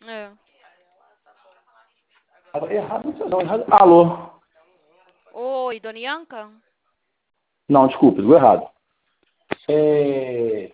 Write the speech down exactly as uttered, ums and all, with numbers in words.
É. Agora, errado não sei não, errado. Alô? Oi, Dona Ianca? Não, desculpe, deu errado. É...